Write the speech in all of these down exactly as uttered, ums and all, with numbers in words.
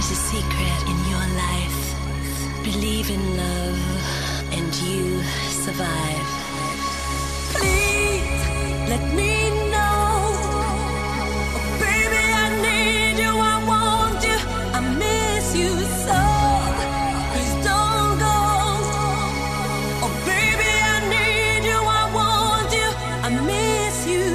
There's a secret in your life. Believe in love and you survive. Please let me know. Oh, baby, I need you, I want you, I miss you so. Please don't go. Oh, baby, I need you, I want you, I miss you.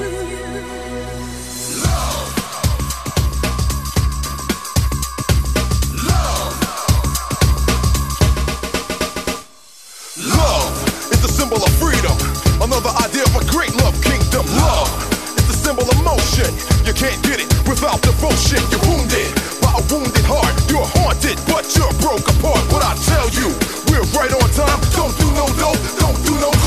Symbol of freedom, another idea of a great love kingdom. Love is the symbol of motion. You can't get it without devotion. You're wounded by a wounded heart. You're haunted, but you're broke apart. What I tell you, we're right on time. Don't do no dope, don't do no